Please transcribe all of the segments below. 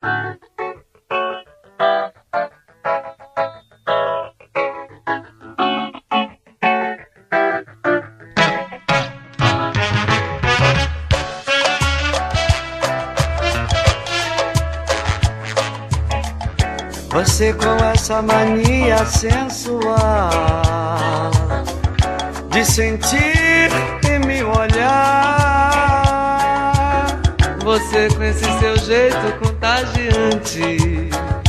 Você com essa mania sensual de sentir e me olhar. Você com esse seu jeito contagiante,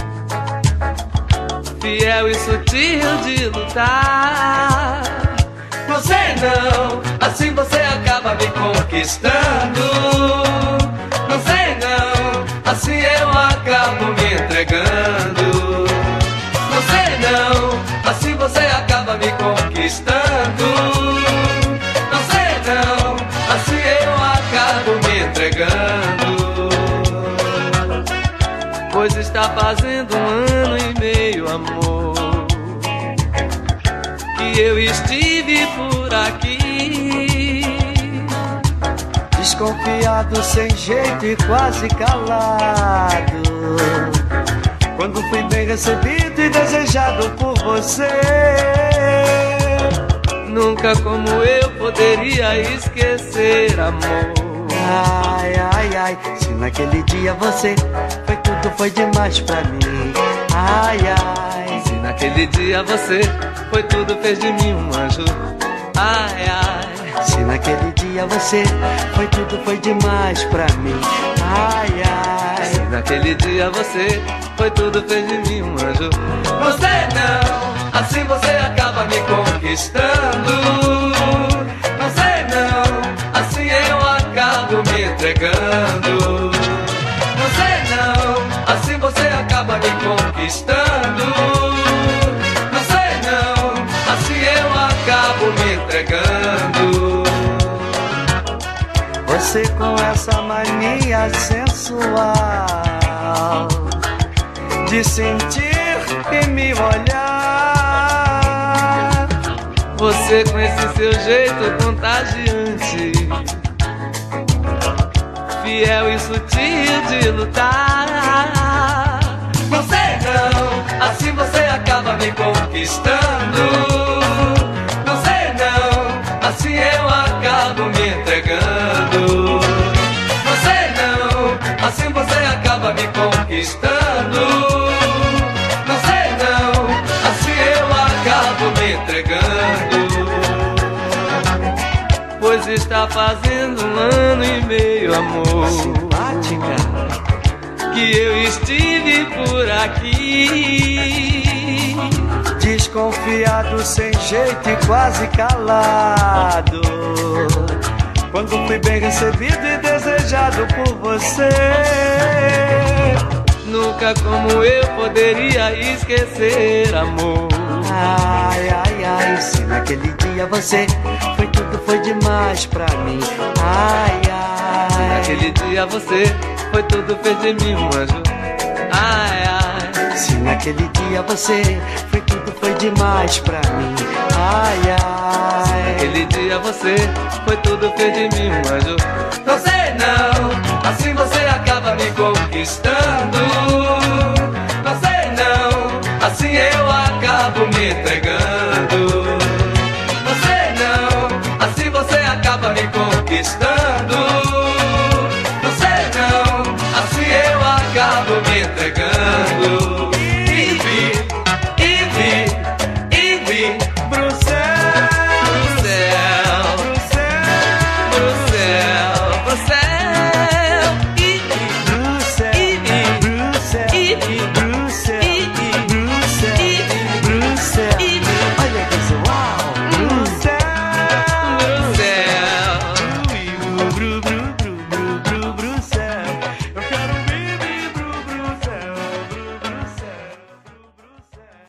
fiel e sutil de lutar. Não sei não, assim você acaba me conquistando. Não sei não, assim eu acabo me entregando. Não sei não, assim você acaba me conquistando. Não sei não, assim eu acabo me entregando. Pois está fazendo 1 ano e meio, amor, que eu estive por aqui, desconfiado, sem jeito e quase calado, quando fui bem recebido e desejado por você. Nunca como eu poderia esquecer, amor. Ai, ai, ai, se naquele dia você foi tudo, foi demais pra mim. Ai, ai, se naquele dia você foi tudo, fez de mim um anjo. Ai, ai, se naquele dia você foi tudo, foi demais pra mim. Ai, ai, se naquele dia você foi tudo, fez de mim um anjo. Não sei não, assim você acaba me conquistando. Não sei não, assim eu acabo me entregando. Não sei não, assim você acaba me conquistando. Não sei não, assim eu acabo me entregando. Você com essa mania sensual de sentir e me olhar. Você com esse seu jeito contagiante, fiel e sutil de lutar. Não sei não, assim você acaba me conquistando. Não sei não, assim eu acabo me entregando. Não sei não, assim você acaba me conquistando. Não sei não, assim eu acabo me entregando. Pois está fazendo 1 ano e meio, amor, simpática, que eu estive por aqui, desconfiado, sem jeito e quase calado, quando fui bem recebido e desejado por você. Nunca como eu poderia esquecer, amor. Ai, ai, ai, se naquele dia você foi tudo, foi demais pra mim. Ai, ai, naquele dia você foi tudo, fez de mim um anjo. Ai, ai, se naquele dia você foi tudo, foi demais pra mim. Ai, ai, naquele dia você foi tudo, fez de mim um anjo. Não sei não, assim você acaba me conquistando. Não sei não, assim eu acabo me entregando.